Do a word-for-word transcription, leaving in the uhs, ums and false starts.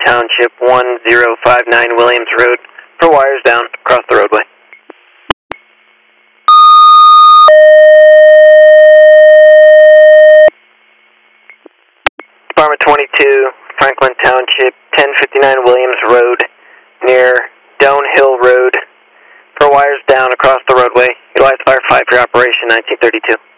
Township, one zero five nine Williams Road, for wires down across the roadway. Department twenty-two, Franklin Township, ten fifty-nine Williams Road, near Doan Hill Road, for wires down across the roadway. Utilize Fire five for your operation, nineteen thirty-two.